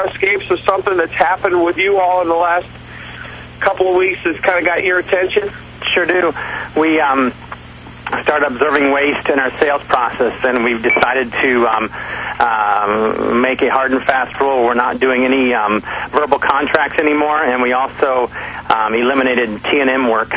escapes of something that's happened with you all in the last couple of weeks that's kind of got your attention? Sure do. We started observing waste in our sales process, and we've decided to make a hard and fast rule. We're not doing any verbal contracts anymore, and we also eliminated T&M work.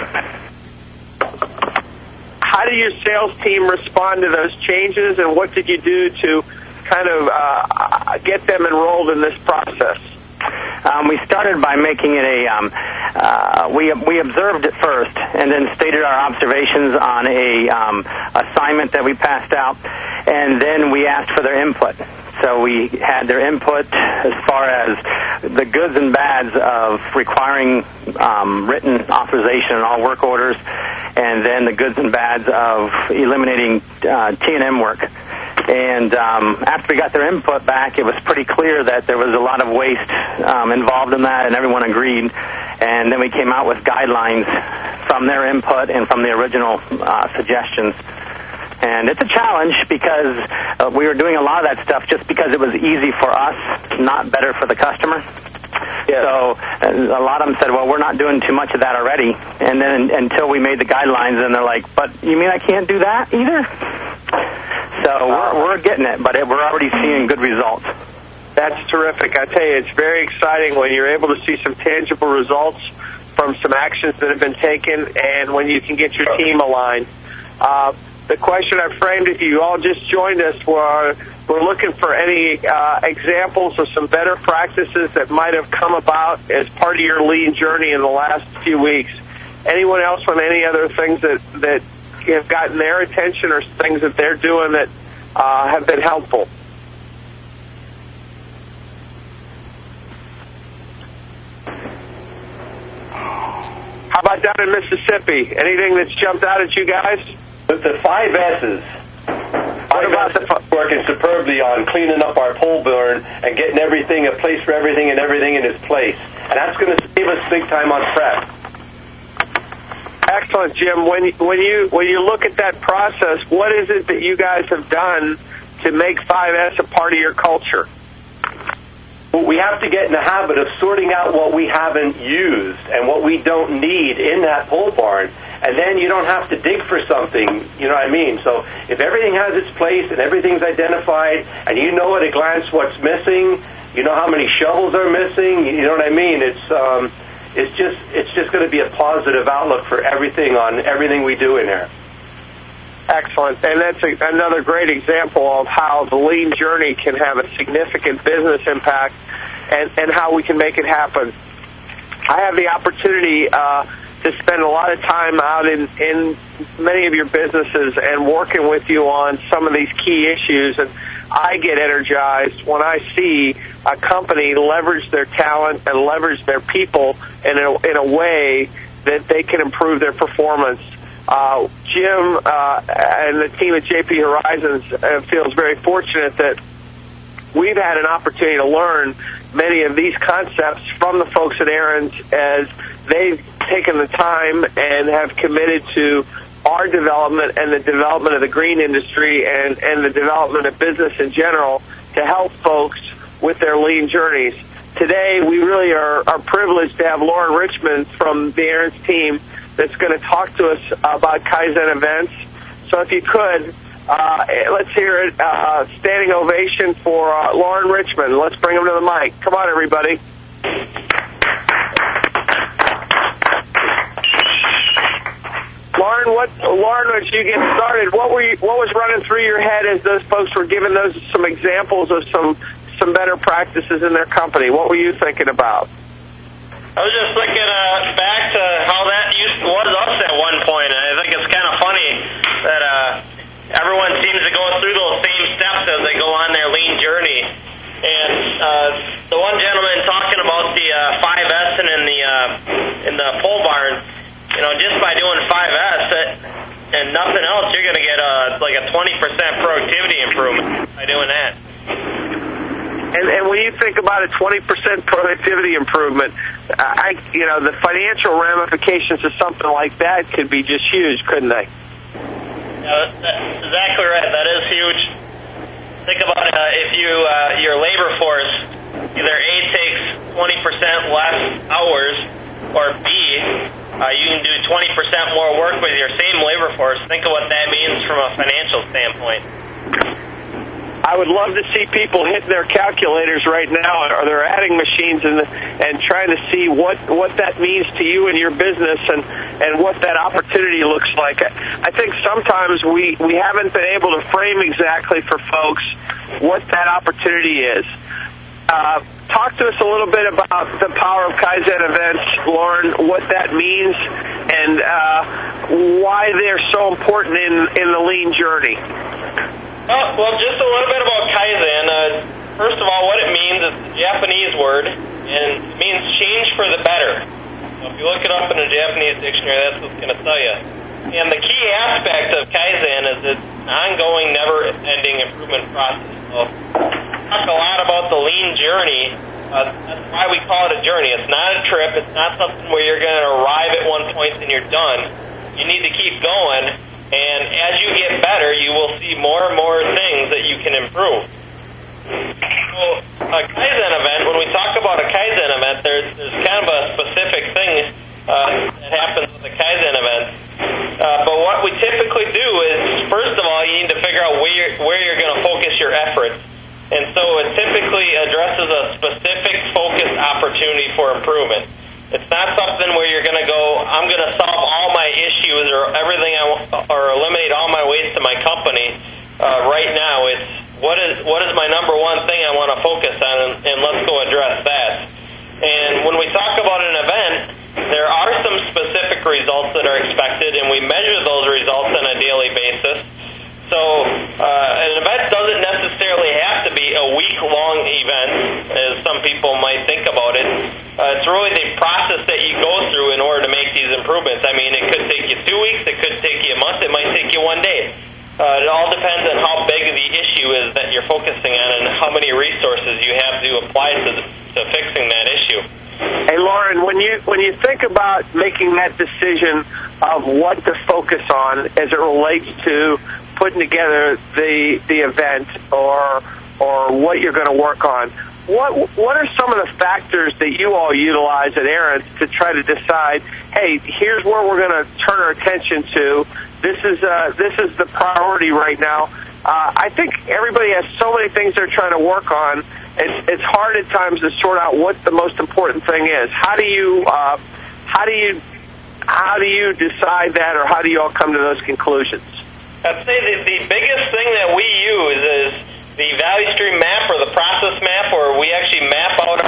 How did your sales team respond to those changes, and what did you do to kind of get them enrolled in this process? We started by making it we observed it first and then stated our observations on a assignment that we passed out, and then we asked for their input. So we had their input as far as the goods and bads of requiring written authorization in all work orders, and then the goods and bads of eliminating T&M work. And after we got their input back, it was pretty clear that there was a lot of waste involved in that, and everyone agreed. And then we came out with guidelines from their input and from the original suggestions. And it's a challenge because we were doing a lot of that stuff just because it was easy for us, not better for the customer. Yeah. So a lot of them said, well, we're not doing too much of that already. And then until we made the guidelines, and they're like, but you mean I can't do that either? So we're getting it, but we're already seeing good results. That's terrific. I tell you, it's very exciting when you're able to see some tangible results from some actions that have been taken, and when you can get your team aligned. The question I framed, if you all just joined us, we're looking for any examples of some better practices that might have come about as part of your lean journey in the last few weeks. Anyone else on any other things that have gotten their attention or things that they're doing that have been helpful? How about down in Mississippi? Anything that's jumped out at you guys? With the 5 S's, what about working superbly on cleaning up our pole barn and getting everything, a place for everything and everything in its place. And that's going to save us big time on prep. Excellent, Jim. When you look at that process, what is it that you guys have done to make 5S a part of your culture? Well, we have to get in the habit of sorting out what we haven't used and what we don't need in that pole barn. And then you don't have to dig for something, you know what I mean? So if everything has its place and everything's identified and you know at a glance what's missing, you know how many shovels are missing, you know what I mean? It's just going to be a positive outlook for everything on everything we do in there. Excellent. And that's another great example of how the lean journey can have a significant business impact and how we can make it happen. I have the opportunity to spend a lot of time out in many of your businesses and working with you on some of these key issues, and I get energized when I see a company leverage their talent and leverage their people in a way that they can improve their performance. Jim and the team at JP Horizons feels very fortunate that we've had an opportunity to learn many of these concepts from the folks at Aaron's as they've taken the time and have committed to our development and the development of the green industry and the development of business in general to help folks with their lean journeys. Today, we really are privileged to have Lauren Richmond from the Aaron's team that's going to talk to us about Kaizen events. So if you could, let's hear it. Standing ovation for Lauren Richmond. Let's bring him to the mic. Come on, everybody. Lauren, as you get started, what was running through your head as those folks were giving those some examples of some better practices in their company? What were you thinking about? I was just thinking back to how that was us at one point, and I think it's kind of funny that everyone seems to go through those same steps as they go on their lean journey. And the one gentleman talking about the 5S and in the pole barn, you know, just by doing 5S and nothing else, you're going to get like a 20% productivity improvement by doing that. And when you think about a 20% productivity improvement, the financial ramifications of something like that could be just huge, couldn't they? That's exactly right. That is huge. Think about if your labor force either A, takes 20% less hours, or B, you can do 20% more work with your same labor force. Think of what that means from a financial standpoint. I would love to see people hit their calculators right now, or their adding machines, and trying to see what that means to you and your business, and what that opportunity looks like. I think sometimes we haven't been able to frame exactly for folks what that opportunity is. Talk to us a little bit about the Power of Kaizen events, Lauren, what that means, and why they're so important in the lean journey. Well, just a little bit about Kaizen. First of all, what it means is a Japanese word, and it means change for the better. So if you look it up in a Japanese dictionary, that's what it's going to tell you. And the key aspect of Kaizen is it's an ongoing, never-ending improvement process. So we talk a lot about the lean journey. That's why we call it a journey. It's not a trip. It's not something where you're going to arrive at one point and you're done. You need to keep going. And as you get better, you will see more and more things that you can improve. So a Kaizen event, when we talk about a Kaizen event, there's kind of a specific thing that happens with a Kaizen event. But what we typically do is, first of all, you need to figure out where you're going to focus your efforts. And so it typically addresses a specific focused opportunity for improvement. It's not something where you're going to go, I'm going to solve all my issues or everything or eliminate all my waste to my company right now. It's what is my number one thing I want to focus on, and let's go address that. And when we talk about an event, there are some specific results that are expected, and we measure those results on a daily basis. So an event doesn't necessarily have to be a week-long event, as some people might think about it. It's really the process that you go through in order to make these improvements. I mean, it could take you 2 weeks, it could take you a month, it might take you 1 day. It all depends on how big the issue is that you're focusing on and how many resources you have to apply to fixing that issue. Hey, Lauren, when you think about making that decision of what to focus on as it relates to putting together the event or what you're going to work on, what are some of the factors that you all utilize at Aaron's to try to decide, hey, here's where we're going to turn our attention to. This is the priority right now. I think everybody has so many things they're trying to work on. It's hard at times to sort out what the most important thing is. How do you decide that, or how do you all come to those conclusions? I'd say the biggest thing that we use is the value stream map or the process map, where we actually map out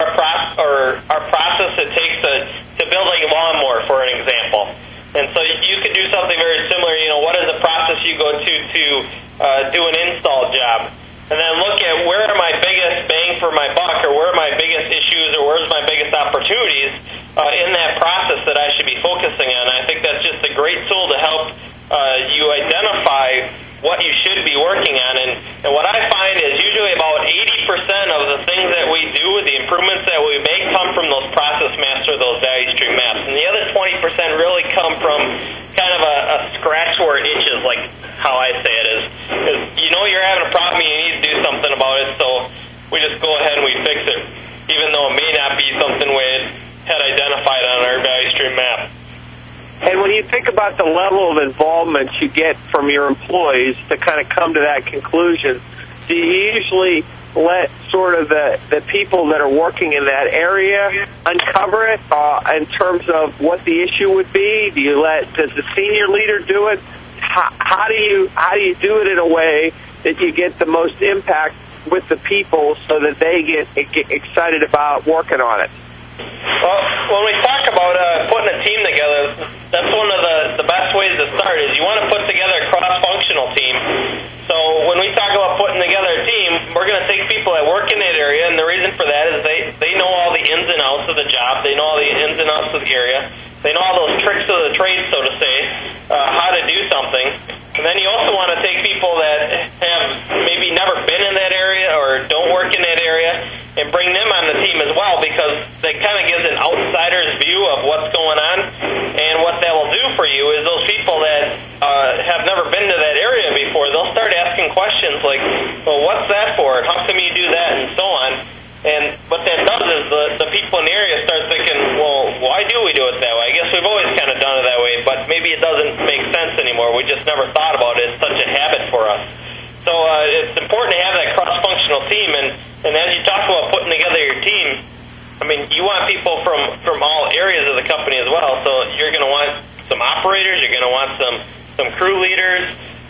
our process it takes to build a lawnmower, for an example. And so you could do something very similar. What is the process you go to do an install job? And then look at where are my biggest bang for my buck, or where are my biggest issues, or where's my biggest opportunities in that process that I should be focusing on. I think that's just a great tool to help you identify what you should be working on. And what I find is usually about 80% of the things that we do, the improvements that we make, come from those process maps or those value stream maps. And the other 20% really come from kind of a scratch where it itches, like how I say it is you're having a problem, you need to do something about it, so we just go ahead and we fix it, even though it may not be something we had identified on our value stream map. And when you think about the level of involvement you get from your employees to kind of come to that conclusion, do you usually let sort of the people that are working in that area uncover it in terms of what the issue would be? Does the senior leader do it? How do you do it in a way that you get the most impact with the people so that they get excited about working on it? Well, when we talk about putting a team together, that's one of the best ways to start is you want to put together a cross-functional team. So when we talk about putting together a team, we're going to take people that work in that area, and the reason for that is they know all the ins and outs of the job. They know all the ins and outs of the area. They know all those tricks of the trade, so to say, how to do something. And then you also want to take people that have maybe never been in that area or don't work in that area and bring them on the team as well, because that kind of gives an outsider's view of what's going on. And what that will do for you is those people that have never been to that area before, they'll start asking questions like, well, what's that for? How come you do that? And so on. And what the people in the area start thinking, well, why do we do it that way? I guess we've always kind of done it that way, but maybe it doesn't make sense anymore. We just never thought about it. It's such a habit for us. So it's important to have that cross-functional team, and as you talk about putting together your team, I mean, you want people from all areas of the company as well. So you're going to want some operators, you're going to want some crew leaders,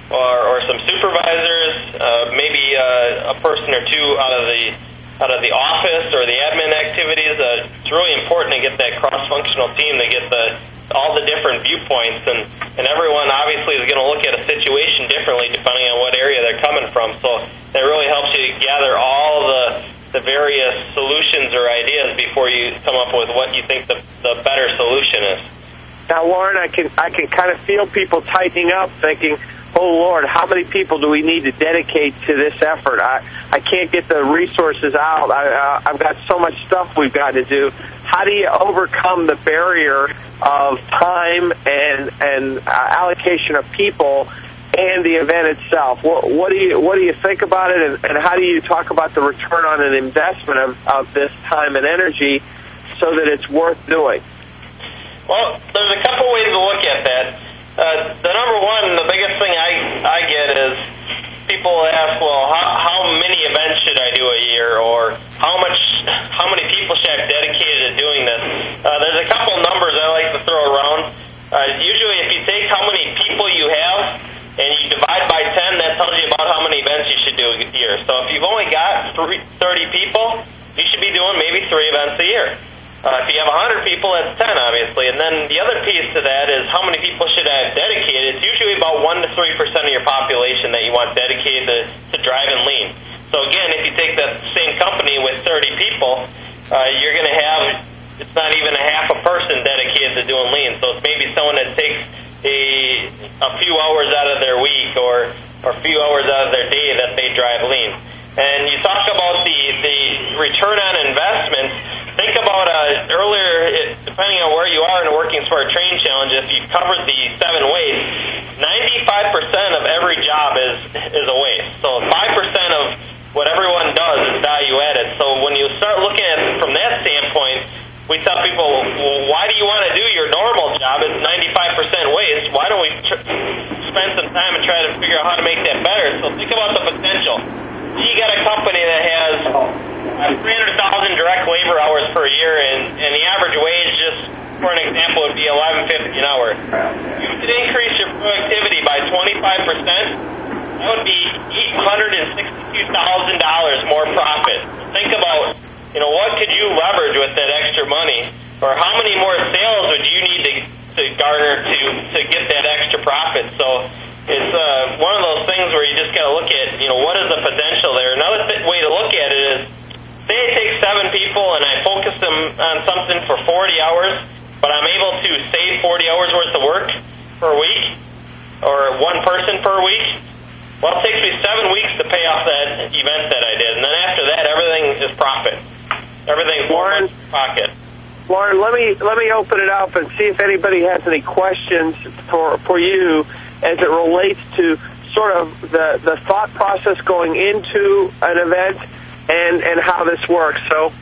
or some supervisors, maybe a person or two out of the office or the admin activities. It's really important to get that cross-functional team to get all the different viewpoints, and everyone obviously is going to look at a situation differently depending on what area they're coming from. So that really helps you gather all the various solutions or ideas before you come up with what you think the better solution is. Now, Lauren, I can kind of feel people tightening up, thinking, oh, Lord, how many people do we need to dedicate to this effort? I can't get the resources out. I've got so much stuff we've got to do. How do you overcome the barrier of time and allocation of people and the event itself? What do you think about it, and how do you talk about the return on an investment of this time and energy so that it's worth doing? Well, there's a couple ways to look at that. The number one, the biggest thing I get is people ask, well, how many events should I do a year, or how many people should I have dedicated to doing this? There's a couple numbers I like to throw around. Usually, if you take how many people you have and you divide by 10, that tells you about how many events you should do a year. So if you've only got 30 people, you should be doing maybe 3 events a year. If you have 100 people, that's 10, obviously. And then the other piece to that is how many people should I have dedicated. It's usually about 1 to 3% of your population that you want dedicated to driving lean. So again, if you take that same company with 30 people, you're going to have, it's not even a half a person dedicated to doing lean. So it's maybe someone that takes a few hours out of their week or a few hours out of their day that they drive lean. And you talk about the return on investment. Think about earlier, depending on where you are in the Working Smart Training Challenge, if you've covered the 7 ways, 95% of every job is a waste. So 5% of what everyone does is value added. So when you start looking at it from that standpoint, we tell people, well, why do you want to do your normal job? It's 95% waste. Why don't we spend some time and try to figure out how to make that better? So think about the potential. You got a company that has 300,000 direct labor hours per year, and the average wage, just for an example, would be $11.50 an hour. If you could increase your productivity by 25%, that would be $862,000 more profit. Think about, what could you leverage with that extra money, or how many more sales would you need to garner to get that extra profit? So it's one of those things where you just got to look at, what is the potential there. Another way to look at it is, say I take 7 people and I focus them on something for 40 hours, but I'm able to save 40 hours worth of work per week, or 1 person per week. Well, it takes me 7 weeks to pay off that event that I did, and then after that, everything is profit. Everything's more in your pocket. Lauren, let me open it up and see if anybody has any questions for you as it relates to sort of the thought process going into an event and how this works. So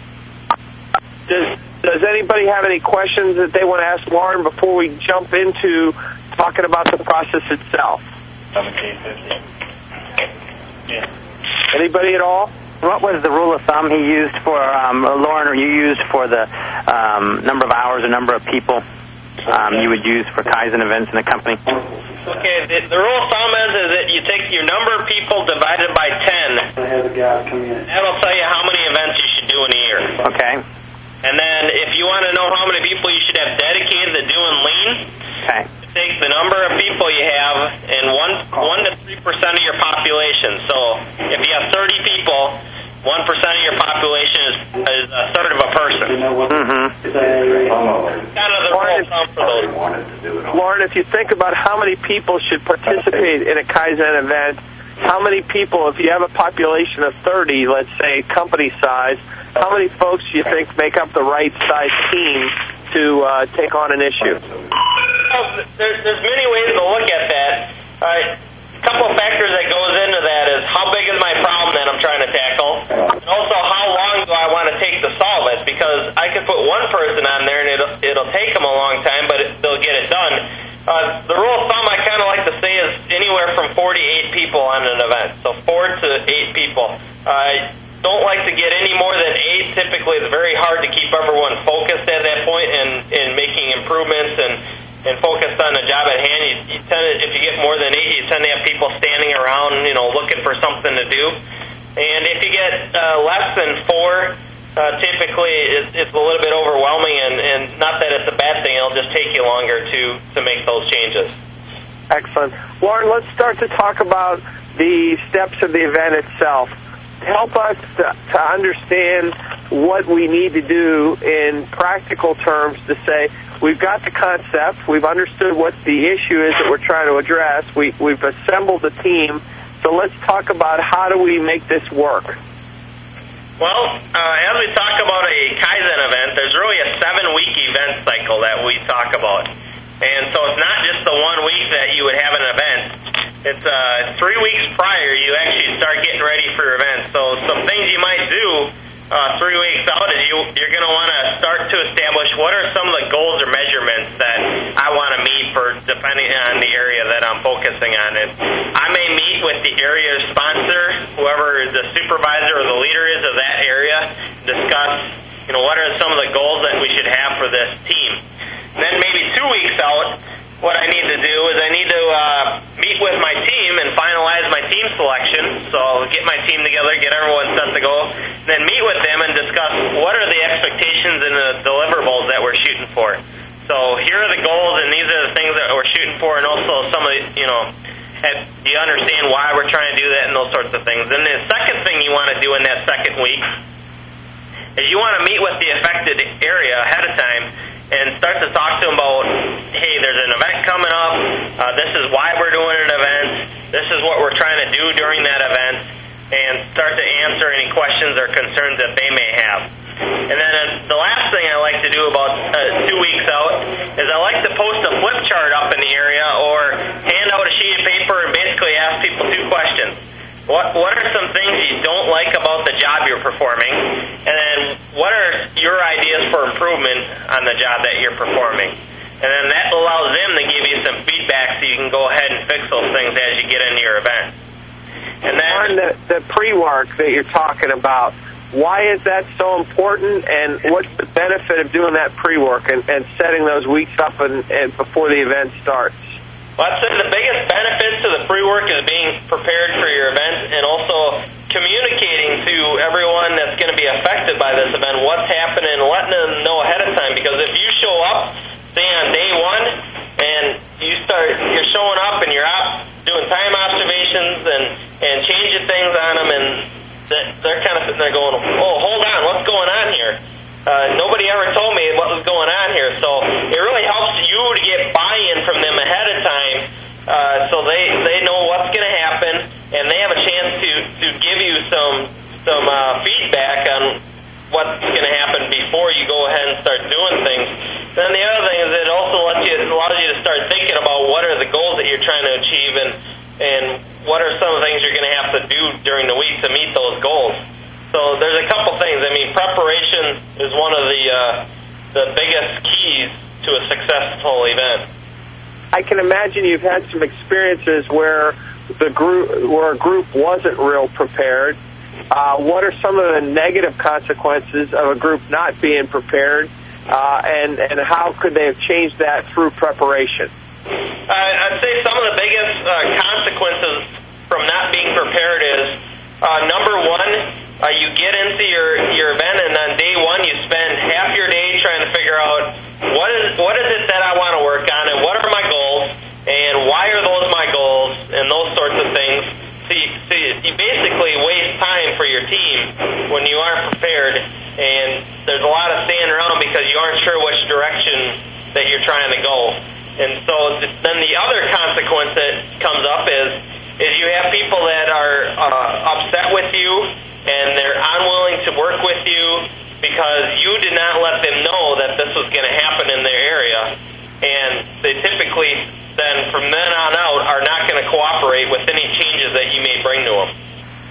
does anybody have any questions that they want to ask Lauren before we jump into talking about the process itself? 1750. Yeah. Anybody at all? What was the rule of thumb he used for, Lauren, or you used for the number of hours or number of people you would use for Kaizen events in a company? Okay, the rule of thumb is that you take your number of people divided by 10. That'll tell you how many events you should do in a year. Okay. And then if you want to know how many people you should have dedicated to doing lean, okay, take the number of people you have and 1 to 3% of your population. So if you have 30 people, 1% of your population is a third of a person. Mm-hmm. Kind of the rule of thumb for those. Lauren, if you think about how many people should participate in a Kaizen event, how many people, if you have a population of 30, let's say company size, how many folks do you think make up the right size team to take on an issue? Well, there's many ways to look at that. A couple of factors that goes into that is how big is my problem that I'm trying to tackle, and also how long do I want to take to solve it, because I could put one person on there and it'll take them a long time, but they'll get it done. The rule of thumb I kind of like to say is anywhere from 4 to 8 people on an event. So 4 to 8 people. I don't like to get any more than 8. Typically, it's very hard to keep everyone focused at that point and making improvements and focused on the job at hand. You tend to, if you get more than 8, you tend to have people standing around, looking for something to do. And if you get less than 4, typically it's a little bit overwhelming, and not that it's a bad thing. It'll just take you longer to make those changes. Excellent. Warren, let's start to talk about the steps of the event itself. Help us to understand what we need to do in practical terms to say, we've got the concept, we've understood what the issue is that we're trying to address, we've assembled a team, so let's talk about how do we make this work. Well, as we talk about a Kaizen event, there's really a 7-week event cycle that we talk about. And so it's not just the 1 week that you would have an event. It's 3 weeks prior you actually start getting ready for your event. So some things you might do 3 weeks out is you're going to want to start to establish what are some of the goals or measurements that I want to meet for depending on the area that I'm focusing on. And I may meet with the area sponsor, whoever the supervisor or the leader is of that area, discuss what are some of the goals that we should have for this team. Then maybe 2 weeks out, what I need to do is I need to meet with my team and finalize my team selection. So I'll get my team together, get everyone set to go, then meet with them and discuss what are the expectations and the deliverables that we're shooting for. So here are the goals, and these are the things that we're shooting for, and also some of the, do you understand why we're trying to do that and those sorts of things. And the second thing you want to do in that second week is you want to meet with the affected area ahead of time and start to talk to them about, hey, there's an event coming up, this is why we're doing an event, this is what we're trying to do during that event, and start to answer any questions or concerns that they may have. And then the last thing I like to do about 2 weeks out is I like to post a flip chart up in the area or hand out a sheet of paper and basically ask people 2 questions. What are some things you don't like about the job you're performing? And then what are your ideas for improvement on the job that you're performing? And then that allows them to give you some feedback so you can go ahead and fix those things as you get into your event. And then the pre-work that you're talking about, why is that so important, and what's the benefit of doing that pre-work and setting those weeks up and before the event starts? Well, I'd say the biggest benefit to the pre-work is being prepared for your event and also communicating to everyone that's going to be affected by this event what's happening and letting them know ahead of time. Because if you show up, say on day 1, and you're showing up and you're out doing time observations and changing things on them, and they're kind of sitting there going, oh, hold on, what's going on here? Nobody ever told me what was going on here. So it really helps you to get buy-in from them ahead of time so they know what's going to happen, and they have a chance to give you some feedback on what's going to happen before you go ahead and start doing things. Then the other thing is it also allows you to start thinking about what are the goals that you're trying to achieve and what are some of the things you're going to have to do during the week to meet those goals. So there's a couple things. I mean, preparation is one of the biggest keys to a successful event. I can imagine you've had some experiences where a group wasn't real prepared. What are some of the negative consequences of a group not being prepared, and how could they have changed that through preparation? I'd say some of the biggest consequences from not being prepared is, number one, you get into your event, and on day 1 you spend half your day trying to figure out what is it that I want to work on, and what are my goals, and why are those my goals, and those sorts of things. So you basically waste time for your team when you aren't prepared, and there's a lot of standing around because you aren't sure which direction that you're trying to go. And so then the other consequence that comes up is you have people that are upset with you, and they're unwilling to work with you because you did not let them know that this was going to happen in their area. And they typically then, from then on out, are not going to cooperate with any changes that you may bring to them.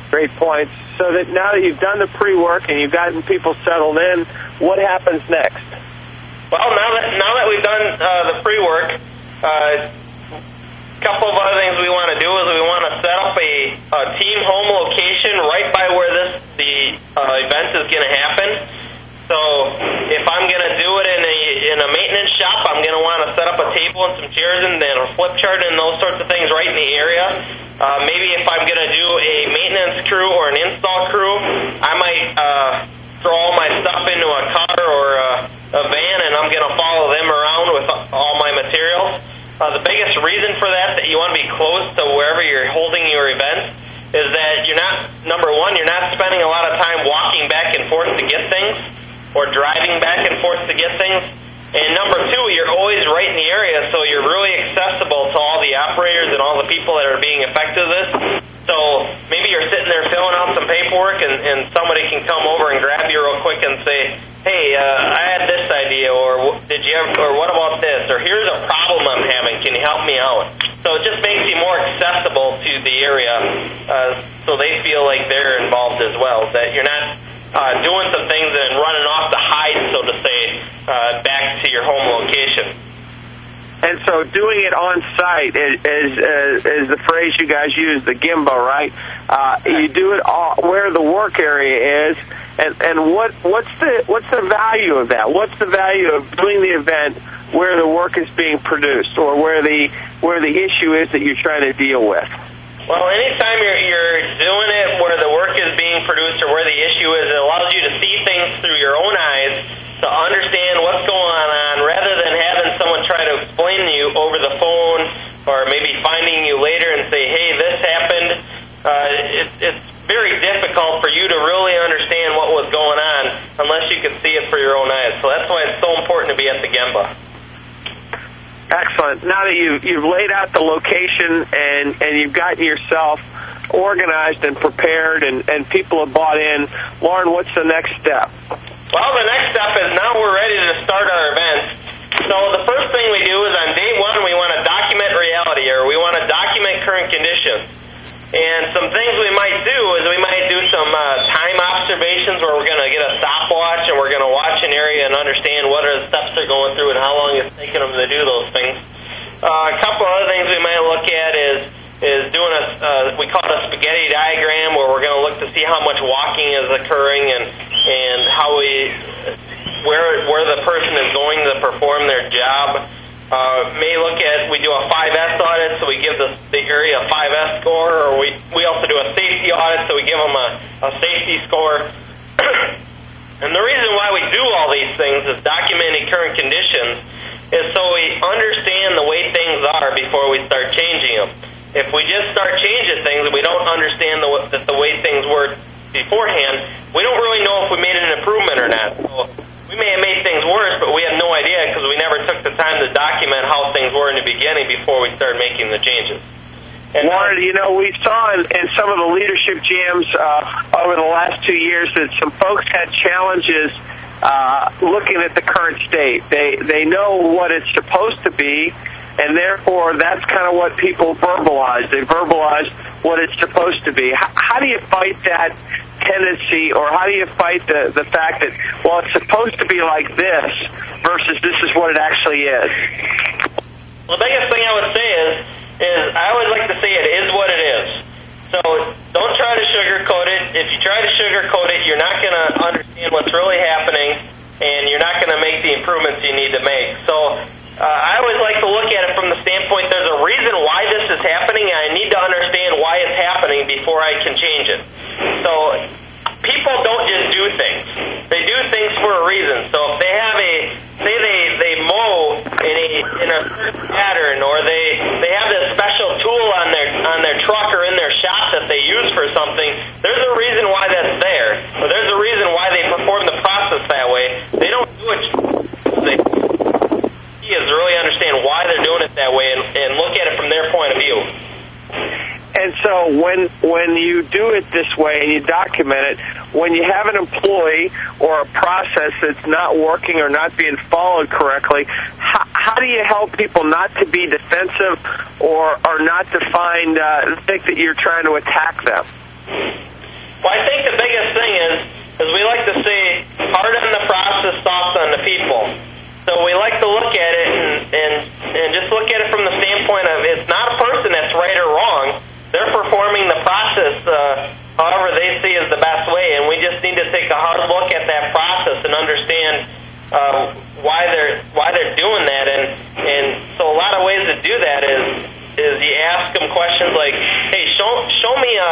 Great points. So that now that you've done the pre-work and you've gotten people settled in, what happens next? Well, now that we've done the pre-work, a couple of other things we want to do is we want to set up a team home location right by where the event is going to happen. So if I'm going to do it in a maintenance shop, I'm going to want to set up a table and some chairs and then a flip chart and those sorts of things right in the area. Maybe if I'm going to do a maintenance crew or an install crew, I might throw all my stuff into a car or a van, and I'm going to follow them around with all my materials. The biggest reason for that you want to be close to wherever you're holding your event is that number one, you're not spending a lot of time walking back and forth to get things or driving back and forth to get things. And number two, you're always right in the area, so you're really accessible to all the operators and all the people that are being affected with this. So maybe you're sitting there filling out some paperwork, and somebody can come over and grab you real quick and say, hey, I had this idea, or what about this, or here's a problem I'm having, can you help me out? So it just makes you more accessible to the area, so they feel like they're involved as well, that you're not doing some things and running off the hide, so to say, back to your home location. And so doing it on site is the phrase you guys use, the Gemba, right? You do it where the work area is, and what's the value of that? What's the value of doing the event where the work is being produced, or where the issue is that you're trying to deal with? Well, anytime you're doing it where the work is being produced or where the issue is, it allows you to see things through your own eyes, to understand what's going on, rather than having someone try to explain to you over the phone, or maybe finding you later and say, hey, this happened. It's very difficult for you to really understand what was going on unless you can see it for your own eyes. So that's why it's so important to be at the Gemba. Excellent. Now that you've laid out the location and you've gotten yourself organized and prepared and people have bought in, Lauren, what's the next step? Well, the next step is now we're ready to start our event. So the first thing we do is on day one we want to document reality, or we want to document current conditions. And some things we might do is we might do some time observations where we're going to get a stopwatch and we're going to watch an area and understand what are the steps they're going through and how long it's taking them to do those things. A couple other things we might look at is doing we call it a spaghetti diagram, where we're going to look to see how much walking is occurring and how where the person is going to perform their job. We do a 5S audit, so we give the area a 5S score, or we also do a safety audit, so we give them a safety score. And the reason why we do all these things is documenting current conditions is so we understand the way things are before we start changing them. If we just start changing things and we don't understand the way things were beforehand, we don't really know if we made an improvement or not. So we may have made things worse, but we have no idea because we never took the time to document how things were in the beginning before we started making the changes. And Warren, we saw in some of the leadership jams over the last 2 years that some folks had challenges looking at the current state. They know what it's supposed to be, and therefore that's kind of what people verbalize. They verbalize what it's supposed to be. How do you fight that tendency, or how do you fight the fact that, well, it's supposed to be like this versus this is what it actually is? Well, the biggest thing I would say is I always like to say it is what it is. So don't try to sugarcoat it. If you try to sugarcoat it, you're not going to understand what's really happening, and you're not going to make the improvements you need to make. So I always like to look at it from the standpoint there's a reason why this is happening, and I need to understand why it's happening before I can change it. So people don't just do things. They do things for a reason. So if they have they mow in a certain pattern, or they have this special tool on their truck or in their shop that they use for something, there's a reason why that's there. Or there's a reason why they perform the process that way. They don't do it. Is really understand why they're doing it that way and look at it from their point of view. And so when you do it this way and you document it, when you have an employee or a process that's not working or not being followed correctly, how do you help people not to be defensive or not to think that you're trying to attack them? Well, I think the biggest thing is we like to say hard on the process, soft on the people. So we like to look at it and just look at it from the standpoint of it's not a person that's right or wrong. They're performing the process however they see is the best way, and we just need to take a hard look at that process and understand why they're doing that. And so a lot of ways to do that is you ask them questions like, hey, show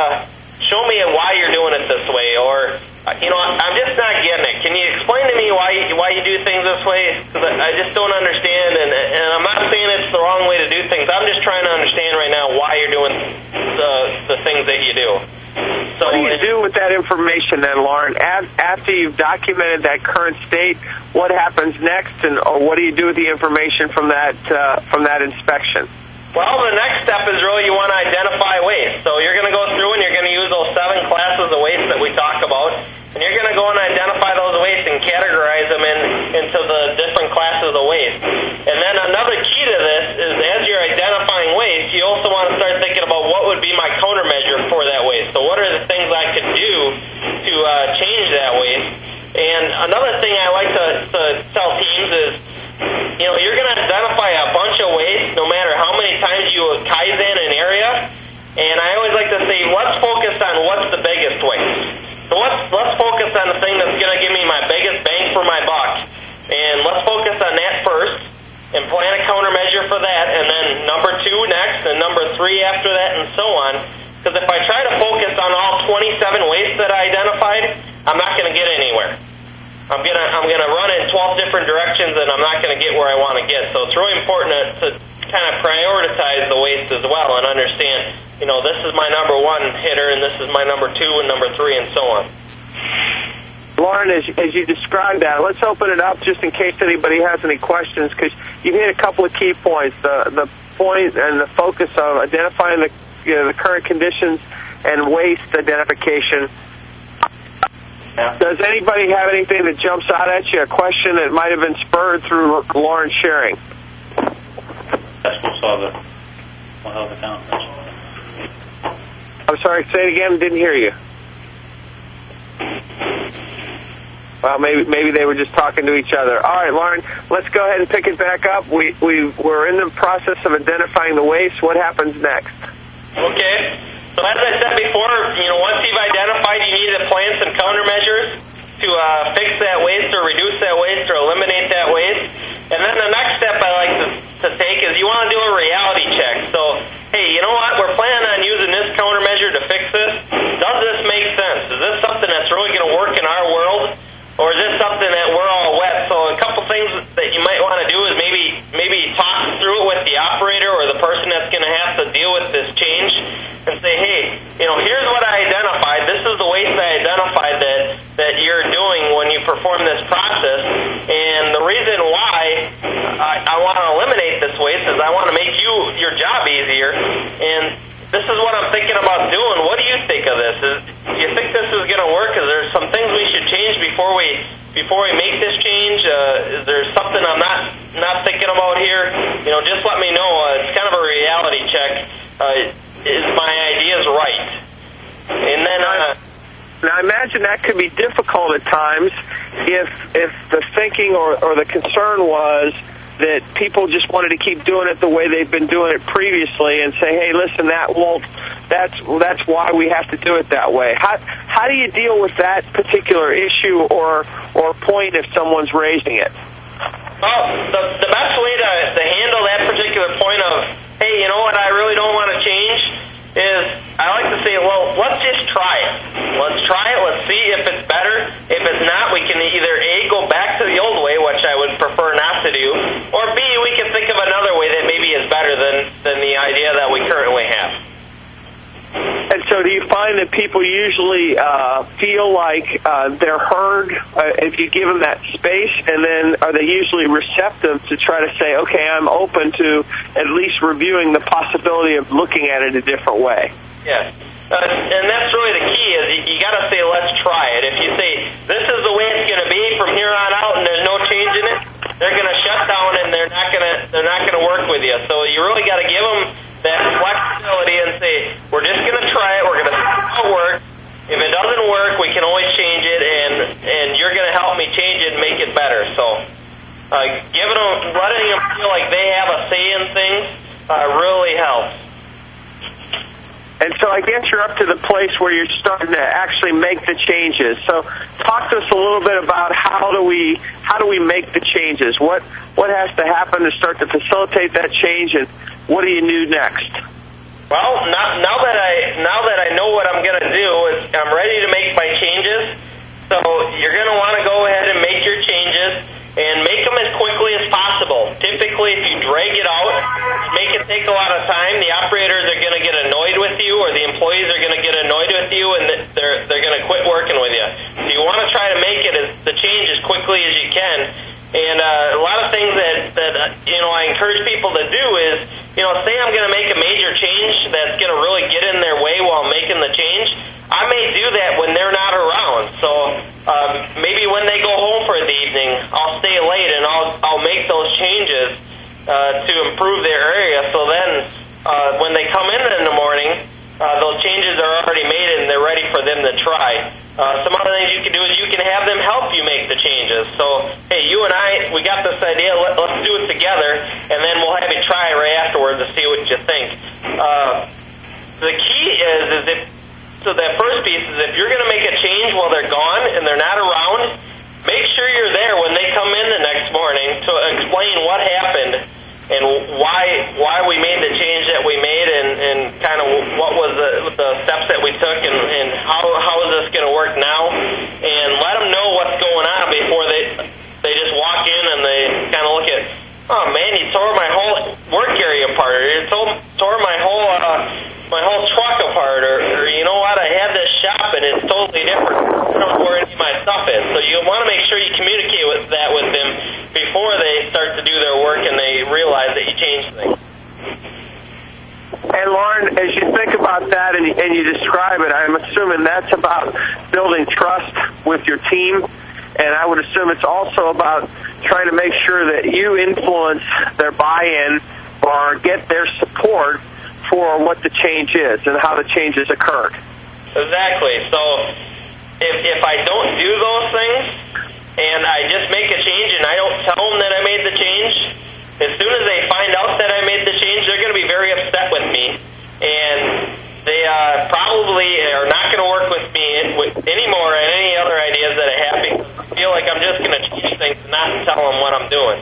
me why you're doing it this way, or I'm just not getting it. Can you explain to me why you do things this way? Because I just don't understand, and I'm not saying it's the wrong way to do things. I'm just trying to understand right now why you're doing the things that you do. So what do you do with that information then, Lauren? After you've documented that current state, what happens next, or what do you do with the information from that inspection? Well, the next step is really you want to identify waste. So you're going to go through and you're going to use those 7 classes of waste that we talk about, and you're going to go and identify those wastes and categorize them into the different classes of waste. And then another key to this is as you're identifying waste, you also want to start thinking about what would be my countermeasure for that waste. So what are the things I could do to change that waste? And another thing I like to tell teams is, you're going to identify a bunch of waste no matter how many times you Kaizen an area. And I always like to say, let's focus on what's the biggest waste. So let's focus on the thing that's going to give me my biggest bang for my buck. And let's focus on that first and plan a countermeasure for that. And then number 2 next and number 3 after that and so on. Because if I try to focus on all 27 wastes that I identified, I'm not going to get anywhere. I'm gonna run it in 12 different directions, and I'm not gonna get where I want to get. So it's really important to kind of prioritize the waste as well and understand, this is my number 1 hitter, and this is my number 2 and number 3, and so on. Lauren, as you described that, let's open it up just in case anybody has any questions, because you hit a couple of key points. The point and the focus of identifying the current conditions and waste identification. Does anybody have anything that jumps out at you, a question that might have been spurred through Lauren sharing? We'll have the conference. I'm sorry, say it again, didn't hear you. Well, maybe they were just talking to each other. All right, Lauren, let's go ahead and pick it back up. We're in the process of identifying the waste. What happens next? Okay. So as I said before, once you've identified, you need to plan some countermeasures to fix that waste or reduce that waste or eliminate that waste. And then the next step I like to take is you want to do a reality check. So, hey, you know what? We're planning on using this countermeasure to fix this. Does this make sense? Is this something that's really going to work in our world? Or is this something that we're all wet? So a couple things that you might want to do is maybe talk through it with the operator or the person that's going to have to deal with this change and say, hey, here's what I identified. This is the waste I identified that you're doing when you perform this process. And the reason why I want to eliminate this waste is I want to make your job easier. And this is what I'm thinking about doing. What do you think of this? Do you think this is going to work? Is there some things we should change before we make this change? Is there something I'm not thinking about here? Just let me know. It's kind of a reality check. Is my ideas right? And then now I imagine that could be difficult at times if the thinking or the concern was that people just wanted to keep doing it the way they've been doing it previously and say, hey, listen, that's why we have to do it that way. How do you deal with that particular issue or point if someone's raising it? Well, the best way to handle that particular point of, hey, you know what, I really don't want to change, is I like to say, well, let's just try it. Let's try it. Let's see if it's better. If it's not, we can either A, go back to the old way, which I would prefer not to do, or B, we can think of another way that maybe is better than the idea that we currently have. And so do you find that people usually feel like they're heard if you give them that space, and then are they usually receptive to try to say, okay, I'm open to at least reviewing the possibility of looking at it a different way? Yes. And that's really the key is you got to say, let's try it. If you say, this is the way it's going to be from here on out and there's no change in it, they're going to shut down and they're not going to work with you. So you really got to give them that flexibility and say, we're just going to try it, we're going to see how it works, if it doesn't work, we can always change it, and you're going to help me change it and make it better. So letting them feel like they have a say in things really helps. And so I guess you're up to the place where you're starting to actually make the changes. So talk to us a little bit about how do we make the changes? What has to happen to start to facilitate that change, and what do you do next? Well, now that I know what I'm going to do, I'm ready to make my changes. So you're going to want to go ahead and make your changes and make them as quickly as possible. Typically, if you drag it out, make it take a lot of time, the operators are going to get annoyed with you, or the employees are going to get annoyed with you, and they're going to quit working with you. So you want to try to make the change as quickly as you can. And a lot of things that I encourage people to do is, say I'm going to make a major change that's going to really get in their way while making the change. I may do that when they're not around. So maybe when they go home for the evening, I'll stay late and I'll make those changes to improve their area. So then when they come in the morning, those changes are already made and they're ready for them to try. Some other things you can do is you can have them help you make the changes. So, hey, you and I, we got this idea, let's do it together, and then we'll have you try it right afterwards to see what you think. The key is that first piece is if you're going to make a change while they're gone and they're not around, make sure you're there when they come in the next morning to explain what happened and why we made the change that we made, and kind of what was the steps that we took, and how is this going to work now, and let them know what's going on before they just walk in and they kind of look at, oh man, you tore my whole work area apart, or you tore my whole truck apart, or you know what, I had this shop and it's totally different. I don't know where any of my stuff is. So you want to make sure you communicate with them before they start to do their work and they realize that you changed things. And Lauren, as you think about that and you describe it, I'm assuming that's about building trust with your team, and I would assume it's also about trying to make sure that you influence their buy-in or get their support for what the change is and how the changes occurred. Exactly. So if I don't do those things and I just make a change and I don't tell them that I made the change, as soon as they find out that I made the change, they're going to be very upset with me, and they probably are not going to work with me anymore and any other ideas that I have, because I feel like I'm just going to change things and not tell them what I'm doing.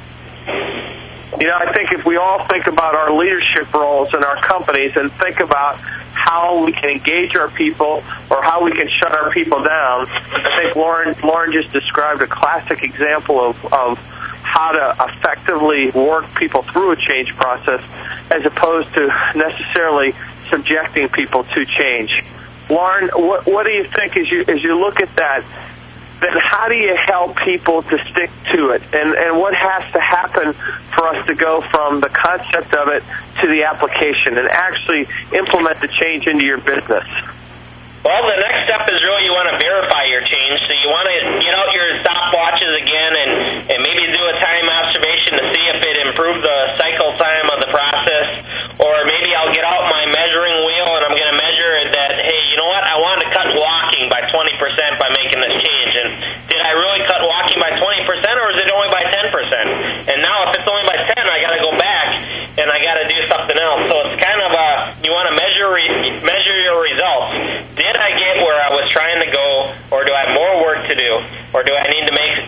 I think if we all think about our leadership roles in our companies and think about how we can engage our people or how we can shut our people down, I think Lauren just described a classic example of how to effectively work people through a change process as opposed to necessarily subjecting people to change. Lauren, what do you think as you look at that? Then how do you help people to stick to it? And what has to happen for us to go from the concept of it to the application and actually implement the change into your business? Well, the next step is really you want to verify your change. So you want to get out your stopwatches again and maybe do a time observation to see if it improved the cycle time of the process. Or maybe I'll get out my measuring wheel and I'm going to measure that, hey, you know what, I wanted to cut walking by 20% by making this change. And did I really cut walking by 20% or is it only by 10%? And now if it's only by 10, I got to go back and I got to do something else. So it's kind of you want to measure your results. Did I get where I was trying to go, or do I have more work to do, or do I need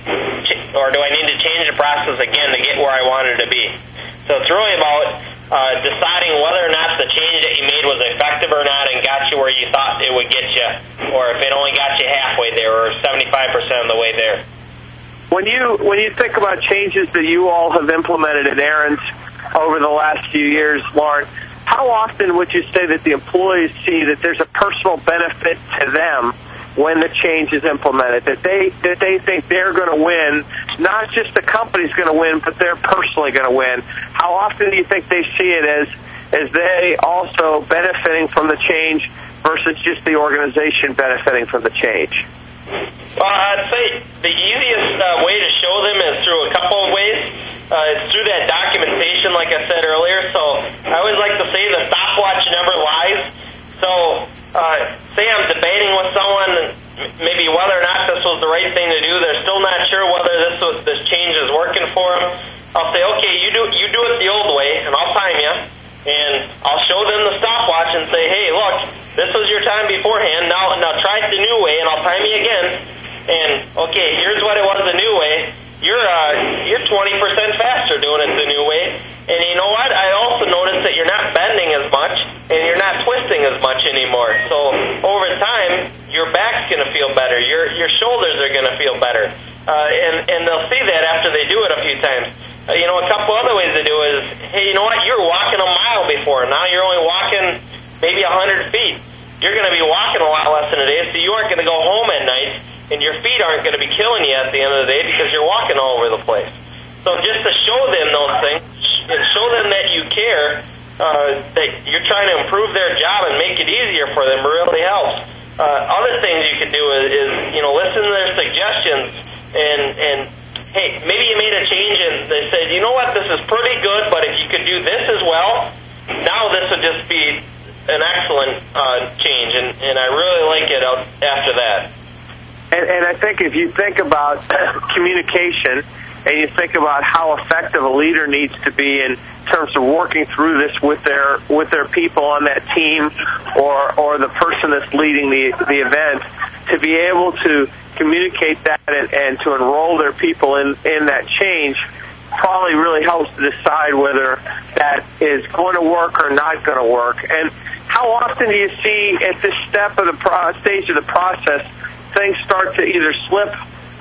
to change the process again to get where I wanted to be? So it's really about deciding whether or not the change that you made was effective or not and got you where you thought it would get you, or if it only got you halfway there or 75% of the way there. When you think about changes that you all have implemented at Aaron's over the last few years, Lauren, how often would you say that the employees see that there's a personal benefit to them when the change is implemented, that they think they're going to win, not just the company's going to win, but they're personally going to win? How often do you think they see it as they also benefiting from the change versus just the organization benefiting from the change? Well, I'd say the easiest way to show them is through a couple of ways. It's through that documentation, like I said earlier. So I always like to say the stopwatch never lies. So say I'm debating with someone maybe whether or not this was the right thing to do. They're still not sure whether this change is working for them. I'll say, okay, you do it the old way, and I'll time you, and I'll show them the stopwatch and say, hey, look, this was your time beforehand. Now try it the new way, and I'll time you again. And okay, here's what it was the new way. You're 20% faster doing it the new way. And you know what? I also noticed that you're not bending as much and you're not twisting as much anymore. So over time, your back's going to feel better. Your shoulders are going to feel better. And they'll see that after they do it a few times. A couple other ways to do it is, hey, you know what? You were walking a mile before. Now you're only walking maybe 100 feet. You're going to be walking a lot less in a day, so you aren't going to go home at night, and your feet aren't going to be killing you at the end of the day because you're walking all over the place. So just to show them those things and show them that you care, that you're trying to improve their job and make it easier for them really helps. Other things you can do is listen to their suggestions and hey, maybe you made a change and they said, you know what, this is pretty good, but if you could do this as well, now this would just be an excellent change, and I really like it after that. And I think if you think about communication and you think about how effective a leader needs to be in terms of working through this with their people on that team or the person that's leading the event, to be able to communicate that and to enroll their people in that change probably really helps to decide whether that is going to work or not going to work. And how often do you see at this step of the stage of the process things start to either slip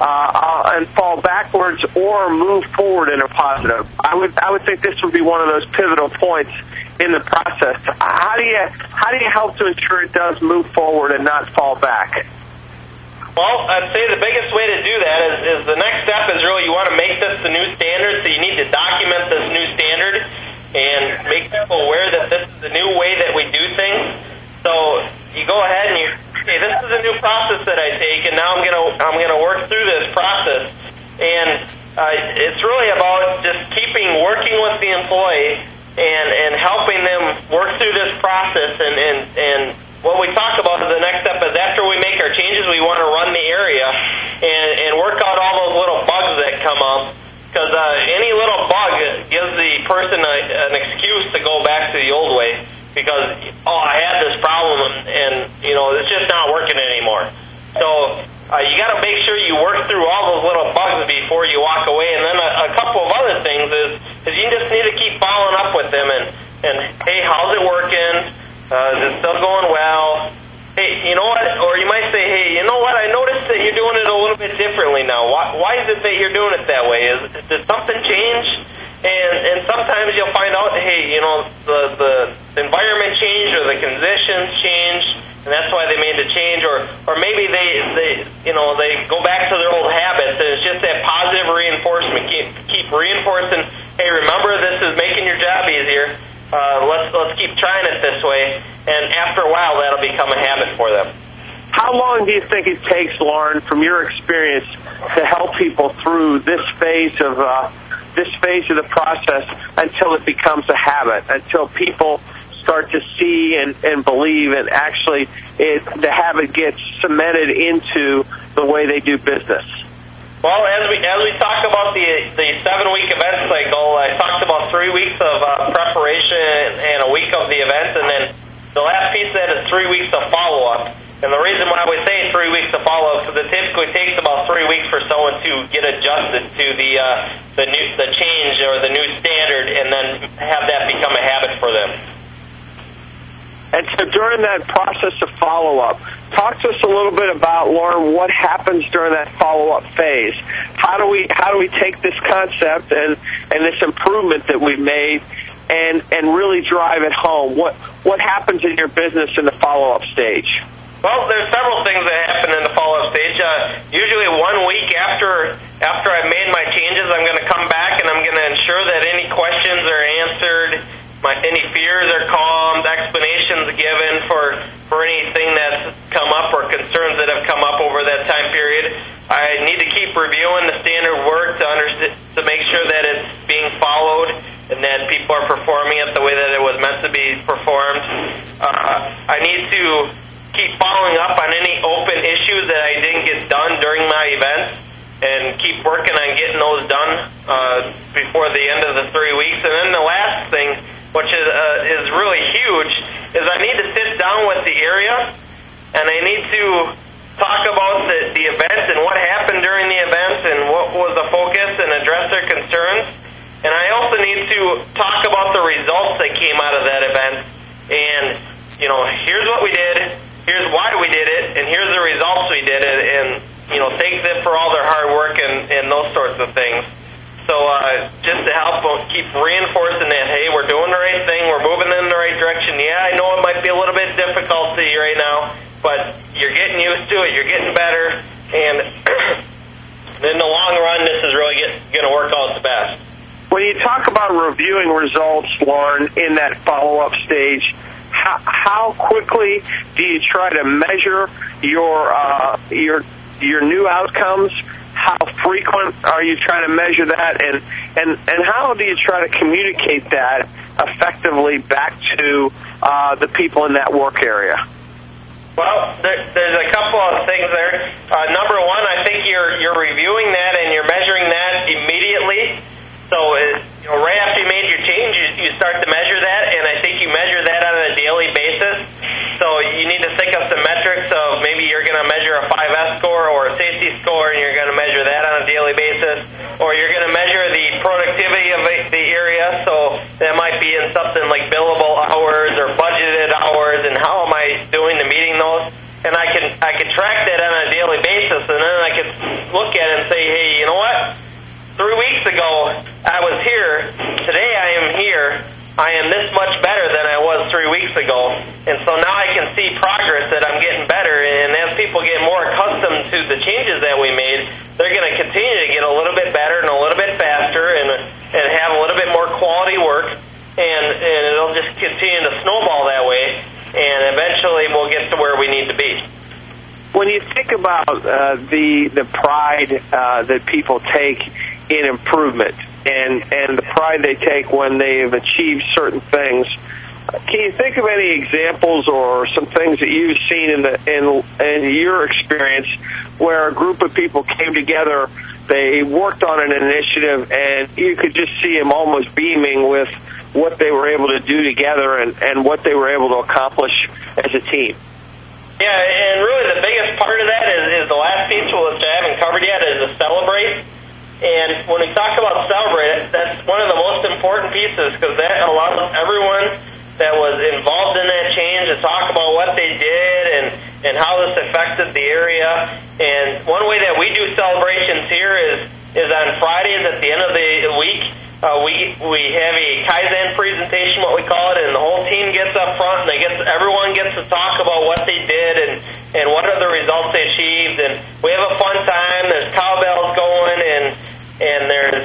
and fall backwards or move forward in a positive? I would think this would be one of those pivotal points in the process. How do you help to ensure it does move forward and not fall back? Well, I'd say the biggest way to do that is the next step is really you want to make this the new standard, so you need to document this new standard and make people aware that this is the new way that we do things. So you go ahead and okay, this is a new process that I take, and now I'm gonna work through this process. And it's really about just working with the employee and helping them work through this process. And what we talk about the next step is after we make our changes, we want to run the area and work out all those little bugs that come up. Because any little bug gives the person an excuse to go back to the old way. Because, I had this problem and it's just not working anymore. So you got to make sure you work through all those little bugs before you walk away. And then a couple of other things is you just need to keep following up with them and hey, how's it working? Is it still going well? Hey, you know what? Or you might say, hey, you know what? I noticed that you're doing it a little bit differently now. Why is it that you're doing it that way? Did something change? And sometimes you'll find out, hey, the environment changed or the conditions changed, and that's why they made the change. Or maybe they go back to their old habits, and it's just that positive reinforcement. Keep reinforcing. Hey, remember, this is making your job easier. Let's keep trying it this way, and after a while, that'll become a habit for them. How long do you think it takes, Lauren, from your experience, to help people through this phase of the process until it becomes a habit, until people start to see and believe, and actually the habit gets cemented into the way they do business? Well, as we talk about the 7-week event cycle, I talked about 3 weeks of preparation and a week of the event, and then the last piece of that is 3 weeks of follow-up. And the reason why we say 3 weeks of follow-up is because it typically takes about 3 weeks for someone to get adjusted to the change or the new standard, and then have that become a habit for them. And so during that process of follow-up, talk to us a little bit about, Lauren, what happens during that follow-up phase. How do we take this concept and this improvement that we've made and really drive it home? What happens in your business in the follow-up stage? Well, there's several things that happen in the follow-up stage. Usually 1 week after I've made my changes, I'm going to come back and I'm going to ensure that any questions are answered, any fears are calmed, explanations given for anything that's come up or concerns that have come up over that time period. I need to keep reviewing the standard work to make sure that it's being followed and that people are performing it the way that it was meant to be performed. I need to keep following up on any open issues that I didn't get done during my events, and keep working on getting those done before the end of the 3 weeks. And then the last thing, which is really huge, is I need to sit down with the area, and I need to talk about the events and what happened during the events and what was the focus and address their concerns. And I also need to talk about the results that came out of that event. And, here's what we did, here's why we did it, and here's the results we did it, and, thank them for all their hard work and those sorts of things. So just to help keep reinforcing that, hey, we're doing the right thing, we're moving in the right direction. Yeah, I know it might be a little bit difficult to you right now, but you're getting used to it, you're getting better, and in the long run, this is really going to work out the best. When you talk about reviewing results, Lauren, in that follow-up stage, how quickly do you try to measure your new outcomes? How frequent are you trying to measure that, and how do you try to communicate that effectively back to the people in that work area? Well, there's a couple of things there. Number one, I think you're reviewing that and you're measuring that immediately. So right after you made your change, you start to measure that, and I think you measure that on a daily basis. So you need to think of some metrics of maybe you're going to measure a 5S score or a safety score, and you're going to measure that on a daily basis. Or you're going to measure the productivity of the area, so that might be in something like billable hours or budgeted hours, and how am I doing to meeting those? And I can track that on a daily basis, and then I can look at it and say, hey, you know what? 3 weeks ago, I was here. Today, I am here. I am this much better than I was 3 weeks ago. And so now I can see progress that I'm getting better. And as people get more accustomed to the changes that we made, they're going to continue to get a little bit better and a little bit faster and have a little bit more quality work. And it'll just continue to snowball that way. And eventually, we'll get to where we need to be. When you think about the pride that people take in improvement and the pride they take when they have achieved certain things, can you think of any examples or some things that you've seen in your experience where a group of people came together, they worked on an initiative, and you could just see them almost beaming with what they were able to do together and what they were able to accomplish as a team? Yeah, and really the biggest part of that is the last piece, which I haven't covered yet, is to celebrate. And when we talk about celebrate, that's one of the most important pieces, because that allows everyone that was involved in that change to talk about what they did and how this affected the area. And one way that we do celebrations here is on Fridays at the end of the week. We have a Kaizen presentation, what we call it, and the whole team gets up front, and everyone gets to talk about what they did and what are the results they achieved. And we have a fun time. There's cowbells going, and there's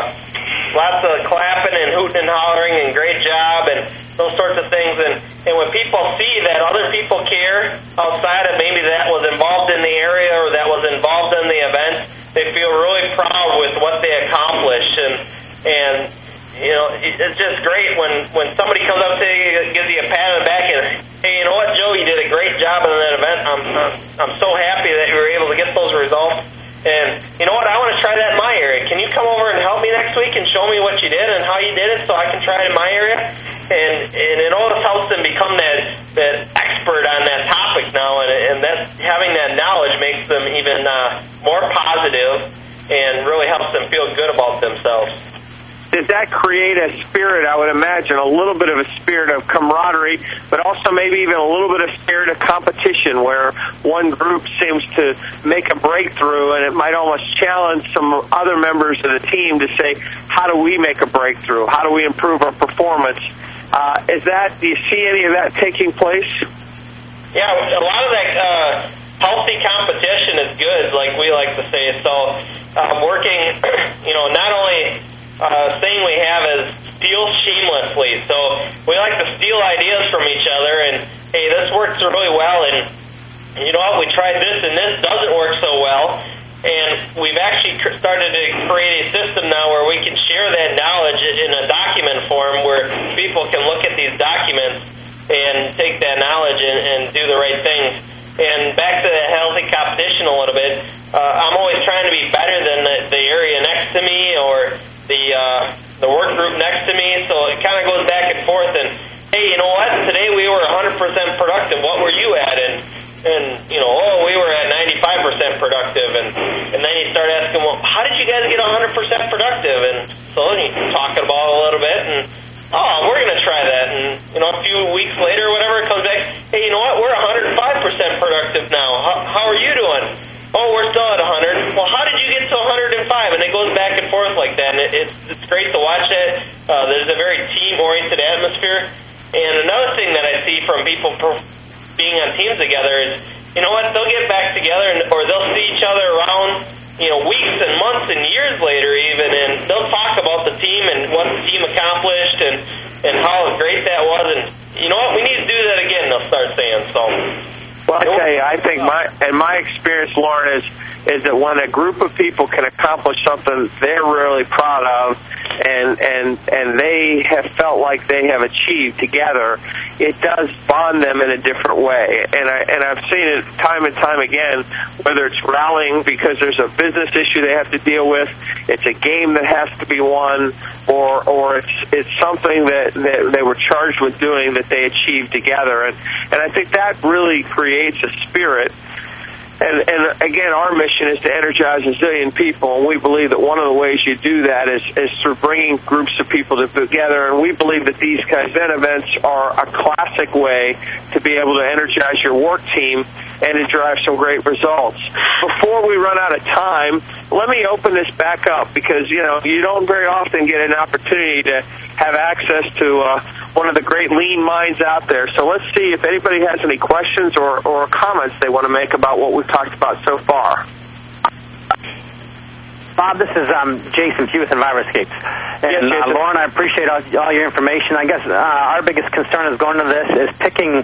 lots of clapping and hooting and hollering and great job and those sorts of things. And when people see that other people care outside of maybe that was involved in the area or that was involved in the event, they feel really proud with what they accomplished. And it's just great when somebody comes up to you, gives you a pat on the back, and hey, you know what, Joe, you did a great job in that event. I'm so happy that you were able to get those results. And you know what, I want to try that in my area. Can you come over and help me next week and show me what you did and how you did it so I can try it in my area? And it always helps them become that expert on that topic now, and that having that knowledge makes them even more positive and really helps them feel good about themselves. Does that create a spirit, I would imagine, a little bit of a spirit of camaraderie, but also maybe even a little bit of spirit of competition where one group seems to make a breakthrough and it might almost challenge some other members of the team to say, how do we make a breakthrough? How do we improve our performance? Do you see any of that taking place? Yeah, a lot of that healthy competition is good, like we like to say. So working, not only thing we have is steal shamelessly. So we like to steal ideas from each other and, hey, this works really well, and you know what, we tried this and this doesn't work so well. And we've actually started to create a system now where we can share that knowledge in a document form where people can look at these documents and take that knowledge and do the right things. And back to the healthy competition a little bit, I'm always trying to be better than the area next to me or the work group next to me, so it kind of goes back and forth. And, hey, you know what? Today we were 100% productive. What were you at? And we were at 95% productive. And then you start asking, well, how did you guys get 100% productive? And so you talk about it a little bit, and we're going to try that. And, a few weeks later or whatever, it comes back, hey, you know what? We're 105% productive now. How are you doing? Oh, we're still at 100. Well, how did you get to 105? And it goes back and forth like that. And it's great to watch it. There's a very team-oriented atmosphere. And another thing that I see from people being on teams together is, you know what, they'll get back together or they'll see each other around, weeks and months and years later even, and they'll talk about the team and what the team accomplished and how great that was. And you know what, we need to do that again, they'll start saying. So, well, I tell you, I think my experience, Lauren, is that when a group of people can accomplish something they're really proud of and they have felt like they have achieved together, it does bond them in a different way. And I've seen it time and time again, whether it's rallying because there's a business issue they have to deal with, it's a game that has to be won, or it's something that they were charged with doing that they achieved together. And I think that really creates a spirit. And again, our mission is to energize a zillion people, and we believe that one of the ways you do that is through bringing groups of people together, and we believe that these kinds of events are a classic way to be able to energize your work team and to drive some great results. Before we run out of time, let me open this back up because, you don't very often get an opportunity to have access to one of the great lean minds out there. So let's see if anybody has any questions or comments they want to make about what we've talked about so far. Bob, this is Jason Pugh with EnviroScapes. And yes, Lauren, I appreciate all your information. I guess our biggest concern is going to this is picking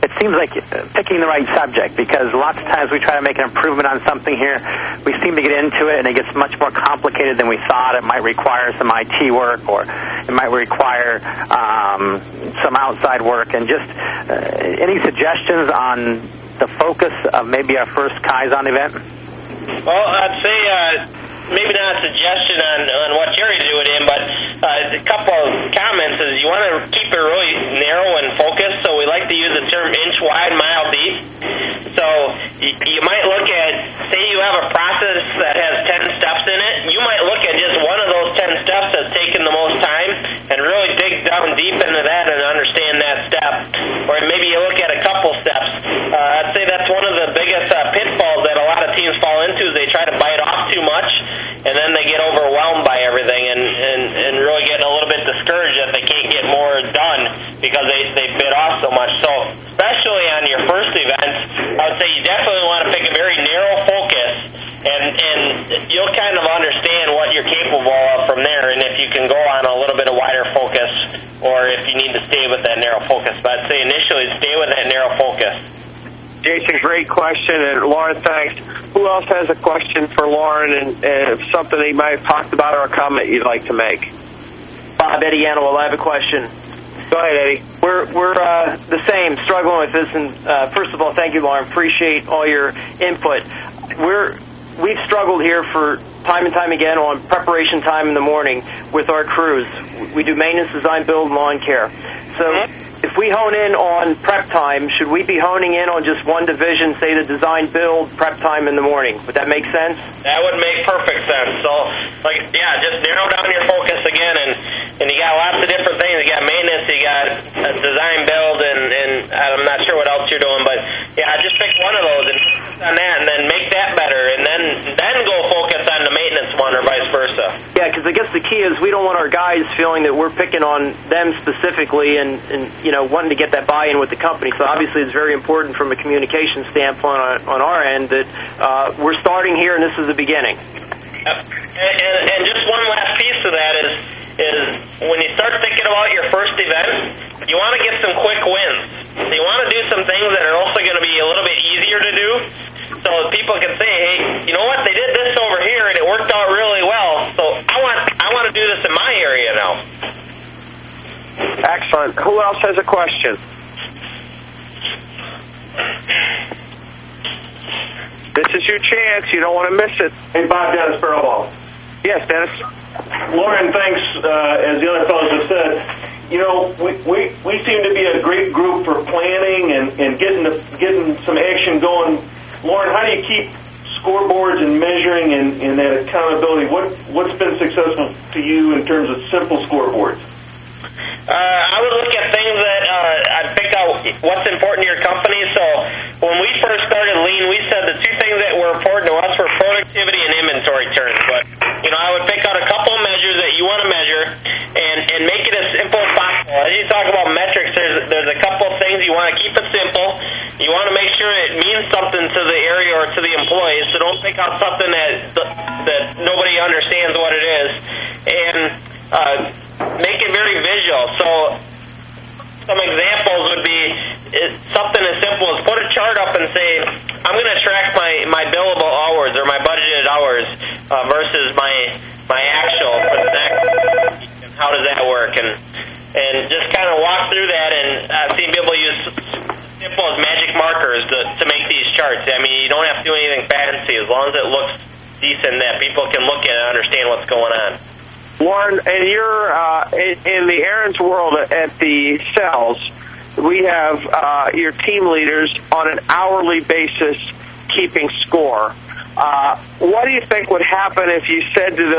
the right subject, because lots of times we try to make an improvement on something here. We seem to get into it, and it gets much more complicated than we thought. It might require some IT work, or it might require some outside work. And just any suggestions on the focus of maybe our first Kaizen event? Well, I'd say maybe not a suggestion on what you're doing in, but a couple of comments is you want to keep it really narrow and focused, so we like to use the term inch wide, mile deep. So you might look at, say you have a process that has 10 steps in it, you might look at just one of those 10 steps that's taken the most time and really dig down deep into that and understand that step. Or maybe you look at a couple steps. I'd say that's one of the biggest pitfalls that a lot of teams fall into is they try to bite off too much, and then they get overwhelmed by everything and really get a little bit discouraged that they can't get more done because they bit off so much. So especially on your first event, I would say you definitely want to pick a very narrow focus, and you'll kind of understand what you're capable of from there, and if you can go on a little bit of wider focus or if you need to stay with that narrow focus. But I'd say initially stay with that narrow focus. Jason, great question, and Lauren, thanks. Who else has a question for Lauren and something he might have talked about or a comment you'd like to make? Bob, Eddie Yanimal, I have a question. Go ahead, Eddie. We're the same, struggling with this, and first of all, thank you, Lauren. Appreciate all your input. We've struggled here for time and time again on preparation time in the morning with our crews. We do maintenance, design, build, and lawn care. So if we hone in on prep time, should we be honing in on just one division, say the design, build, prep time in the morning? Would that make sense? That would make perfect sense. So, just narrow down your focus again, and you got lots of different things. You got maintenance, you got design, build, and I'm not sure what else you're doing, but just pick one of those and focus on that, and then make that better, and then go focus on the maintenance one, or vice versa. Yeah, because I guess the key is we don't want our guys feeling that we're picking on them specifically and wanting to get that buy-in with the company. So obviously it's very important from a communication standpoint on our end that we're starting here and this is the beginning. And just one last piece of that is when you start thinking about your first event, you want to get some quick wins. So you want to do some things that are also going to be a little bit easier to do, so people can say, hey, you know what, they did this over here and it worked out really well, so I want to do this in my area now. Excellent. Who else has a question? This is your chance. You don't want to miss it. Hey, Bob, Dennis Barrowball. Yes, Dennis. Lauren, thanks, as the other fellows have said. You know, we seem to be a great group for planning and getting some action going. Lauren, how do you keep scoreboards and measuring and that accountability? What's been successful to you in terms of simple scoreboards? I would look at things that I'd pick out what's important to your company. So when we first started Lean, we said the two things that were important to us were productivity and inventory turns. But, you know, I would pick out a couple of measures that you want to measure and make it as simple as possible. As you talk about metrics, there's a couple of things. You want to keep it simple. You want to make sure it means something to the area or to the employees. So don't pick out something that nobody understands what it is. And make it very visual. So some examples would be something as simple as put a chart up and say, I'm going to track my billable hours or my budgeted hours versus my actual for the next week, and how does that work? And just kind of walk through that, and I've seen people use simple as magic markers to make these charts. I mean, you don't have to do anything fancy as long as it looks decent that people can look at it and understand what's going on. Warren, and you're in the Aaron's world at the cells. We have your team leaders on an hourly basis keeping score. What do you think would happen if you said to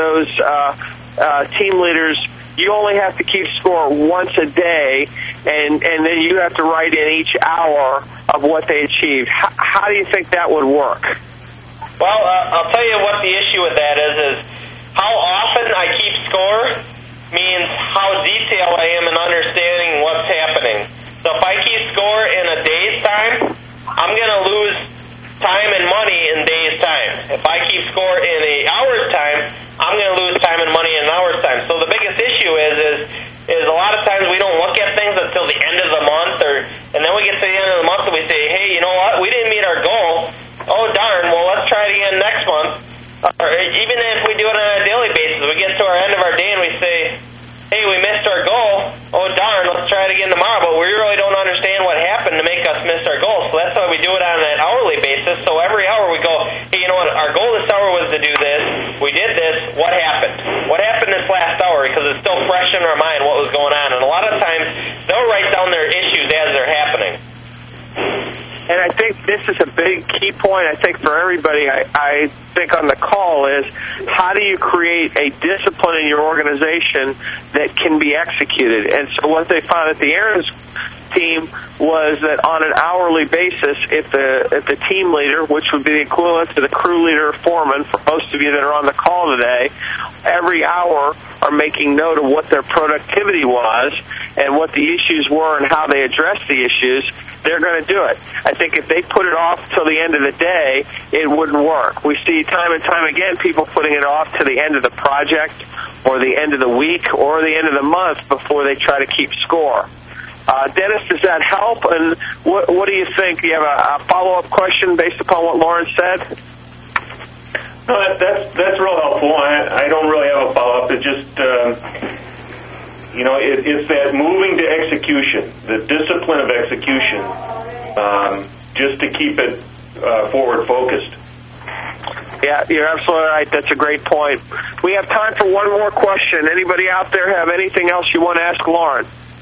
those team leaders, you only have to keep score once a day, and then you have to write in each hour of what they achieved? How do you think that would work? Well, I'll tell you what the issue with that is how often I keep score means how detailed I am in understanding what's happening. So if I keep score in a day's time, I'm going to lose time and money in days' time. If I keep score in an hour's time, I'm going to lose time and money in an hour's time. So the biggest issue is a lot of times we don't look at things until the end of the month, and then we get to the end of the month and we say, hey, you know what, we didn't meet our goal. Oh, darn, well, let's try it again next month. Or even if we do it on a daily basis, we get to our end of our day and we say, hey, we missed our goal. Oh, darn, let's try it again tomorrow. But we really don't understand what happened to make us miss our goal. So that's why we do it on an hourly basis. So every hour we go, hey, you know what, our goal this hour was to do this. We did this. What happened? What happened this last hour? Because it's still fresh in our mind what was going on. And a lot of times they'll write down their issues as they're happening. And I think this is a big key point, I think, for everybody, I think, on the call is how do you create a discipline in your organization that can be executed? And so what they found at the Aaron's team was that on an hourly basis, if the team leader, which would be the equivalent to the crew leader or foreman, for most of you that are on the call today, every hour are making note of what their productivity was and what the issues were and how they addressed the issues, they're going to do it. I think if they put it off till the end of the day, it wouldn't work. We see time and time again people putting it off to the end of the project or the end of the week or the end of the month before they try to keep score. Dennis, does that help? And what do you think? Do you have a follow-up question based upon what Lauren said? No, that's real helpful. I don't really have a follow-up. It just, it's that moving to execution, the discipline of execution, just to keep it forward-focused. Yeah, you're absolutely right. That's a great point. We have time for one more question. Anybody out there have anything else you want to ask Lauren?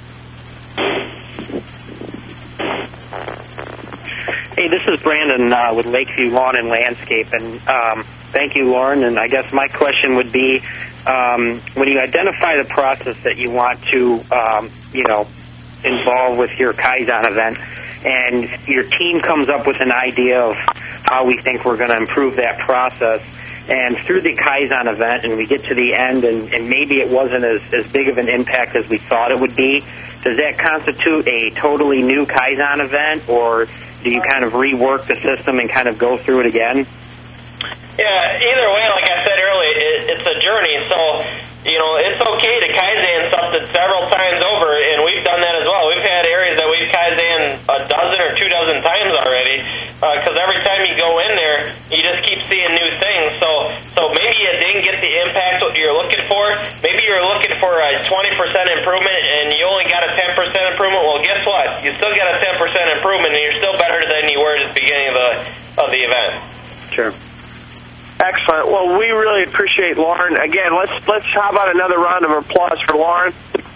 Hey, this is Brandon with Lakeview Lawn and Landscape, and thank you, Lauren. And I guess my question would be, when you identify the process that you want to, involve with your Kaizen event, and your team comes up with an idea of how we think we're going to improve that process, and through the Kaizen event, and we get to the end, and maybe it wasn't as big of an impact as we thought it would be, does that constitute a totally new Kaizen event, or do you kind of rework the system and kind of go through it again? Yeah, either way, like I said earlier, it's a journey. So, it's okay to Kaizen something several times over, and we've done that as well. We've had areas that we've Kaizen a dozen or 2 times already, because every time you go in there, you just keep seeing new things. So maybe you didn't get the impact what you're looking for, maybe you're looking for a 20% improvement and you only got a 10% improvement. Well, guess what? You still got a 10% improvement, and you're still better than you were at the beginning of the event. Sure. Excellent. Well, we really appreciate Lauren. Again, let's how about another round of applause for Lauren?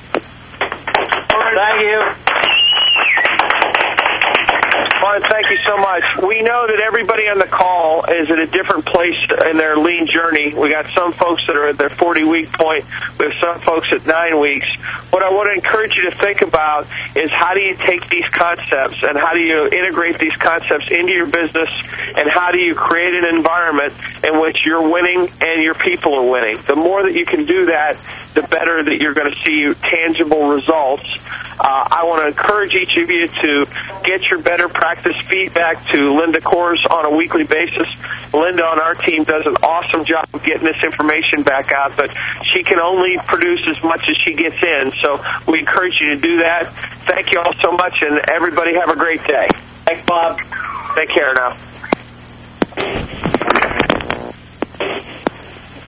Thank you. Lauren, thank you so much. We know that everybody on the call is at a different place in their lean journey. We got some folks that are at their 40-week point. We have some folks at 9 weeks. What I want to encourage you to think about is how do you take these concepts and how do you integrate these concepts into your business, and how do you create an environment in which you're winning and your people are winning. The more that you can do that, the better that you're going to see tangible results. I want to encourage each of you to get your better practice feedback to Linda Kors on a weekly basis. Linda on our team does an awesome job of getting this information back out, but she can only produce as much as she gets in. So we encourage you to do that. Thank you all so much, and everybody have a great day. Thanks, Bob. Take care now.